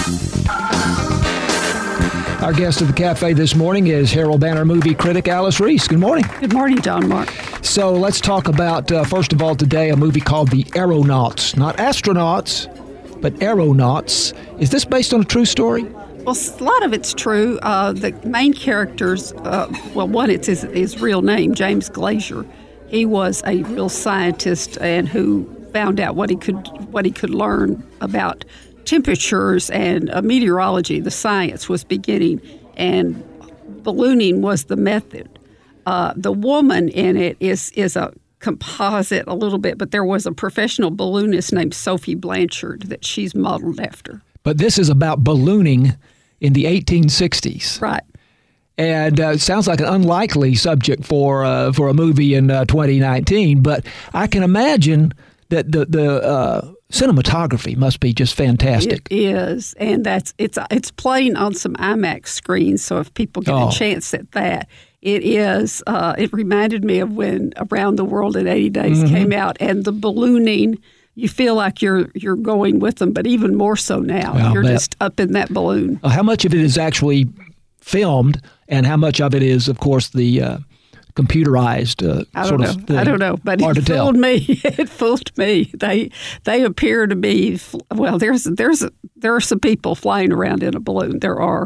Our guest at the cafe this morning is Herald Banner movie critic Alice Reese. Good morning. Good morning, John Mark. So let's talk about, first of all, today, a movie called The Aeronauts. Not astronauts, but aeronauts. Is this based on a true story? Well, a lot of it's true. The main characters, one, it's his real name, James Glazier. He was a real scientist and who found out what he could learn about temperatures and meteorology. The science was beginning, and ballooning was the method. The woman in it is a composite a little bit, but there was a professional balloonist named Sophie Blanchard that she's modeled after. But this is about ballooning in the 1860s. Right. And it sounds like an unlikely subject for a movie in 2019, but I can imagine that the cinematography must be just fantastic. It is, and it's playing on some IMAX screens. So if people get a chance at that, it is. It reminded me of when Around the World in 80 Days came out, and the ballooning. You feel like you're going with them, but even more so now. You're just up in that balloon. How much of it is actually filmed, and how much of it is, of course, the computerized sort of thing? I don't know, but it fooled me. It fooled me. They appear to be, well, there are some people flying around in a balloon.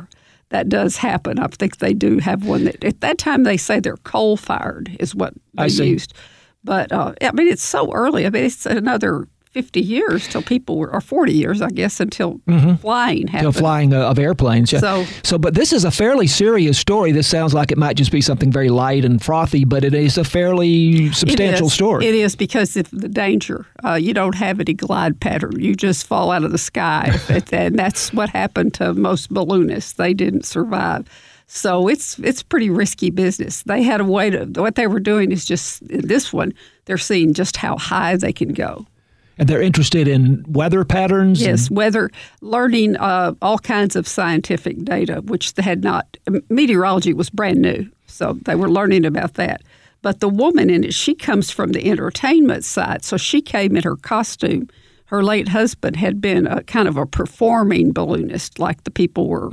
That does happen. I think they do have one that, at that time, they say they're coal-fired is what they used. But, it's so early. It's another 50 years till people or 40 years, I guess, until flying happened. Until flying of airplanes. Yeah. But this is a fairly serious story. This sounds like it might just be something very light and frothy, but it is a fairly substantial story. It is, because of the danger. You don't have any glide pattern. You just fall out of the sky. And that's what happened to most balloonists. They didn't survive. So it's pretty risky business. They had a way to, what they were doing is just, in this one, they're seeing just how high they can go. And they're interested in weather patterns? Yes, weather, learning all kinds of scientific data, which they had not, meteorology was brand new, so they were learning about that. But the woman in it, she comes from the entertainment side, so she came in her costume. Her late husband had been a kind of a performing balloonist, like the people were,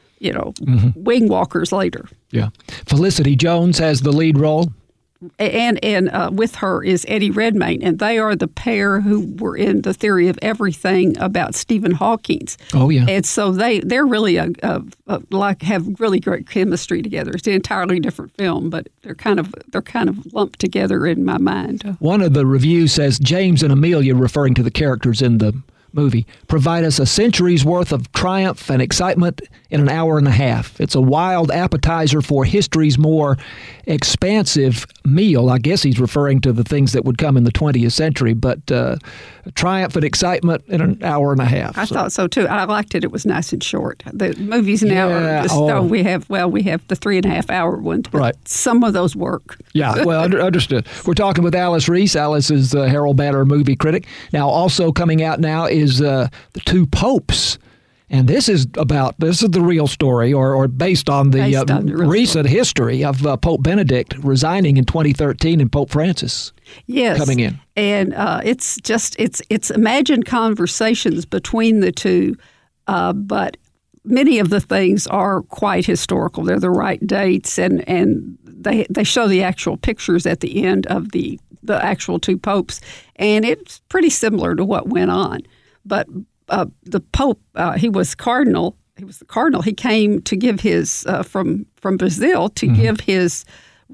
wing walkers later. Yeah. Felicity Jones has the lead role. And with her is Eddie Redmayne, and they are the pair who were in The Theory of Everything about Stephen Hawking. Oh yeah, and so they're really have really great chemistry together. It's an entirely different film, but they're kind of lumped together in my mind. One of the reviews says James and Amelia, referring to the characters in the movie, provide us a century's worth of triumph and excitement in an hour and a half. It's a wild appetizer for history's more expansive meal. I guess he's referring to the things that would come in the 20th century, but triumph and excitement in an hour and a half. I thought so too. I liked it. It was nice and short. The movies now are just, we have the 3.5 hour ones, but right. Some of those work. Yeah, well, understood. We're talking with Alice Reese. Alice is the Herald Banner movie critic. Now, also coming out now is The Two Popes. And this is the real story, or based on the recent history of Pope Benedict resigning in 2013 and Pope Francis coming in. And it's imagined conversations between the two, but many of the things are quite historical. They're the right dates, and they show the actual pictures at the end of the actual two popes, and it's pretty similar to what went on. But the Pope, he was cardinal. He was the cardinal. He came to give his from Brazil to give his.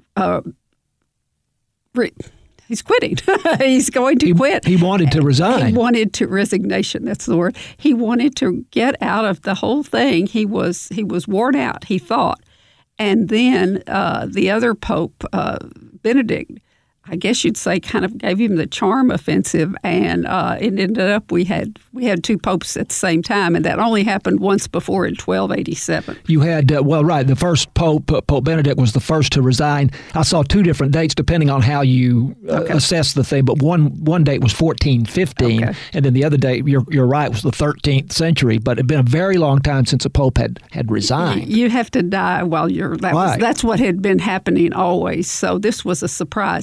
He's quitting. He's going to quit. He wanted to resign. He wanted to resignation. That's the word. He wanted to get out of the whole thing. He was worn out, he thought, and then the other Pope, Benedict, I guess you'd say, kind of gave him the charm offensive, and it ended up we had two popes at the same time, and that only happened once before in 1287. You had the first Pope Benedict was the first to resign. I saw two different dates depending on how you assess the thing, but one date was 1415, and then the other date, you're right, was the 13th century. But it had been a very long time since a pope had resigned. You have to die while you're that's what had been happening always. So this was a surprise.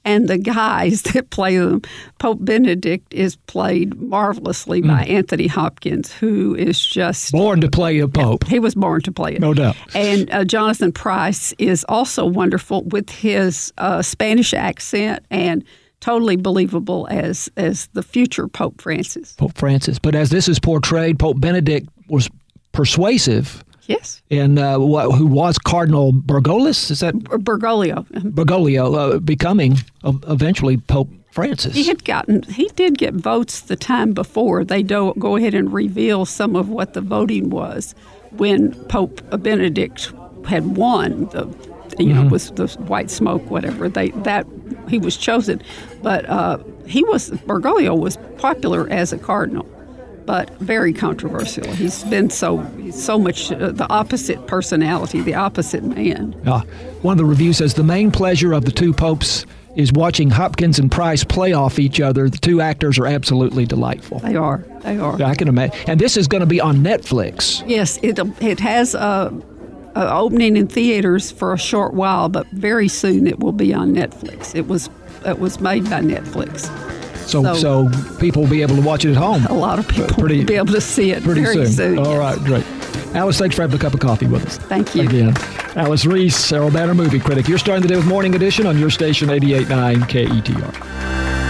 And the guys that play them, Pope Benedict is played marvelously by Anthony Hopkins, who is just born to play a pope. He was born to play it, no doubt. And Jonathan Pryce is also wonderful with his Spanish accent and totally believable as the future Pope Francis. Pope Francis. But as this is portrayed, Pope Benedict was persuasive. Yes. And who was Cardinal Bergoglio? Is that Bergoglio? Becoming eventually Pope Francis. He did get votes the time before. They don't go ahead and reveal some of what the voting was when Pope Benedict had won was the white smoke, whatever. He was chosen, but Bergoglio was popular as a cardinal, but very controversial. He's been so much the opposite personality, the opposite man. One of the reviews says the main pleasure of the two popes is watching Hopkins and Pryce play off each other. The two actors are absolutely delightful. They are. I can imagine. And this is going to be on Netflix. Yes, it has opening in theaters for a short while, but very soon it will be on Netflix. It was made by Netflix. So people will be able to watch it at home. A lot of people will be able to see it very soon. All right, great. Alice, thanks for having a cup of coffee with us. Thank you. Again. Alice Reese, Sarah Banner movie critic. You're starting the day with Morning Edition on your station 88.9 KETR.